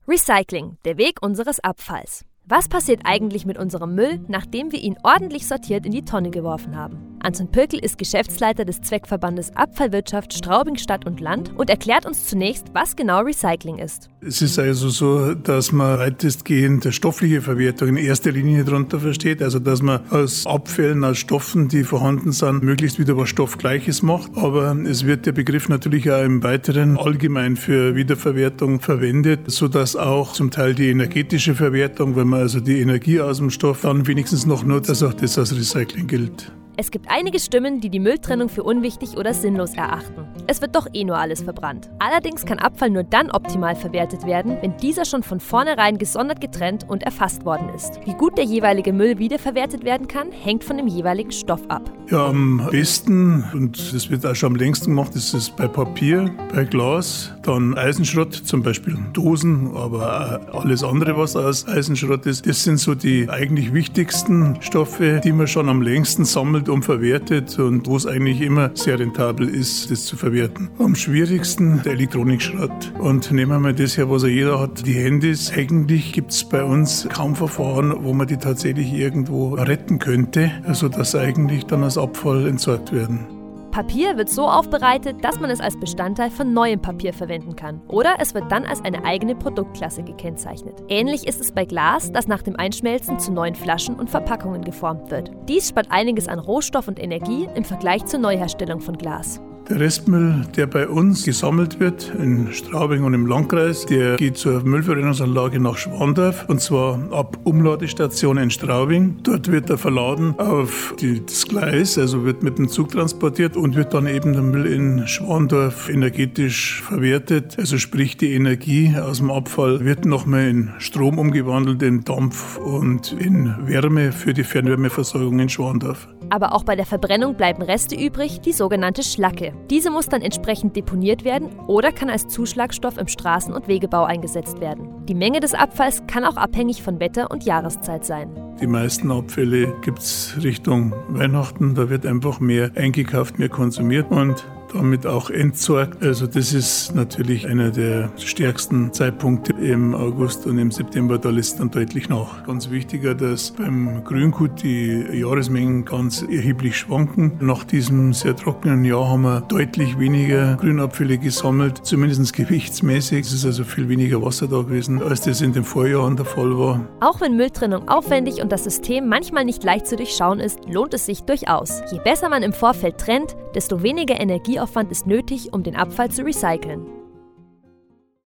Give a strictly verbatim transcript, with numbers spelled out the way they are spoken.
Recycling, der Weg unseres Abfalls. Was passiert eigentlich mit unserem Müll, nachdem wir ihn ordentlich sortiert in die Tonne geworfen haben? Anton Pürkl ist Geschäftsleiter des Zweckverbandes Abfallwirtschaft Straubing Stadt und Land und erklärt uns zunächst, was genau Recycling ist. Es ist also so, dass man weitestgehend eine stoffliche Verwertung in erster Linie darunter versteht, also dass man aus Abfällen, aus Stoffen, die vorhanden sind, möglichst wieder was Stoffgleiches macht. Aber es wird der Begriff natürlich auch im Weiteren allgemein für Wiederverwertung verwendet, sodass auch zum Teil die energetische Verwertung, wenn man also die Energie aus dem Stoff dann wenigstens noch nutzt, dass auch das als Recycling gilt. Es gibt einige Stimmen, die die Mülltrennung für unwichtig oder sinnlos erachten. Es wird doch eh nur alles verbrannt. Allerdings kann Abfall nur dann optimal verwertet werden, wenn dieser schon von vornherein gesondert getrennt und erfasst worden ist. Wie gut der jeweilige Müll wiederverwertet werden kann, hängt von dem jeweiligen Stoff ab. Ja, am besten, und das wird auch schon am längsten gemacht, ist es bei Papier, bei Glas, dann Eisenschrott, zum Beispiel Dosen, aber auch alles andere, was aus Eisenschrott ist. Das sind so die eigentlich wichtigsten Stoffe, die man schon am längsten sammelt und verwertet und wo es eigentlich immer sehr rentabel ist, das zu verwerten. Am schwierigsten der Elektronikschrott. Und nehmen wir mal das her, was ja jeder hat, die Handys. Eigentlich gibt es bei uns kaum Verfahren, wo man die tatsächlich irgendwo retten könnte, sodass eigentlich dann als Abfall entsorgt werden. Papier wird so aufbereitet, dass man es als Bestandteil von neuem Papier verwenden kann. Oder es wird dann als eine eigene Produktklasse gekennzeichnet. Ähnlich ist es bei Glas, das nach dem Einschmelzen zu neuen Flaschen und Verpackungen geformt wird. Dies spart einiges an Rohstoff und Energie im Vergleich zur Neuherstellung von Glas. Der Restmüll, der bei uns gesammelt wird, in Straubing und im Landkreis, der geht zur Müllverbrennungsanlage nach Schwandorf, und zwar ab Umladestation in Straubing. Dort wird er verladen auf die, das Gleis, also wird mit dem Zug transportiert und wird dann eben der Müll in Schwandorf energetisch verwertet. Also sprich, die Energie aus dem Abfall wird nochmal in Strom umgewandelt, in Dampf und in Wärme für die Fernwärmeversorgung in Schwandorf. Aber auch bei der Verbrennung bleiben Reste übrig, die sogenannte Schlacke. Diese muss dann entsprechend deponiert werden oder kann als Zuschlagstoff im Straßen- und Wegebau eingesetzt werden. Die Menge des Abfalls kann auch abhängig von Wetter und Jahreszeit sein. Die meisten Abfälle gibt es Richtung Weihnachten, da wird einfach mehr eingekauft, mehr konsumiert und damit auch entsorgt. Also das ist natürlich einer der stärksten Zeitpunkte im August und im September, da lässt dann deutlich nach. Ganz wichtiger, dass beim Grüngut die Jahresmengen ganz erheblich schwanken. Nach diesem sehr trockenen Jahr haben wir deutlich weniger Grünabfälle gesammelt, zumindest gewichtsmäßig. Es ist also viel weniger Wasser da gewesen, als das in den Vorjahren der Fall war. Auch wenn Mülltrennung aufwendig und das System manchmal nicht leicht zu durchschauen ist, lohnt es sich durchaus. Je besser man im Vorfeld trennt, desto weniger Energieaufwand ist nötig, um den Abfall zu recyceln.